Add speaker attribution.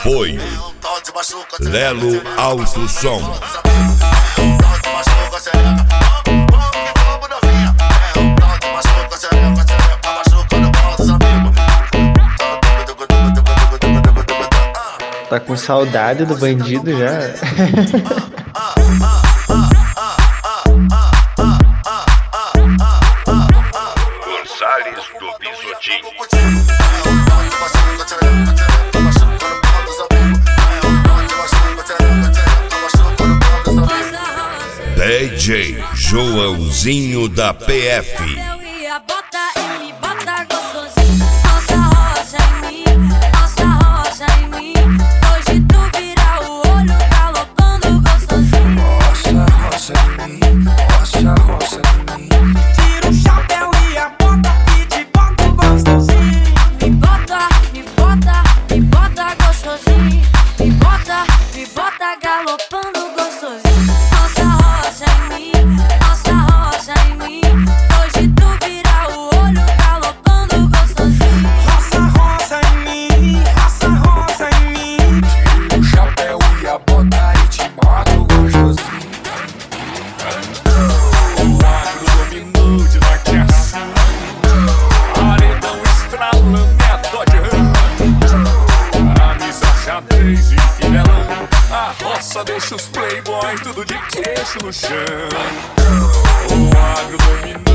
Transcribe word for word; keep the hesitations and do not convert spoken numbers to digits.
Speaker 1: Apoio Lelo Alto Som.
Speaker 2: Tá com saudade do bandido já?
Speaker 1: Gonzales do Bisotinho. D J Joãozinho da P F.
Speaker 3: A roça deixa os playboy tudo de queixo no chão. O agro domina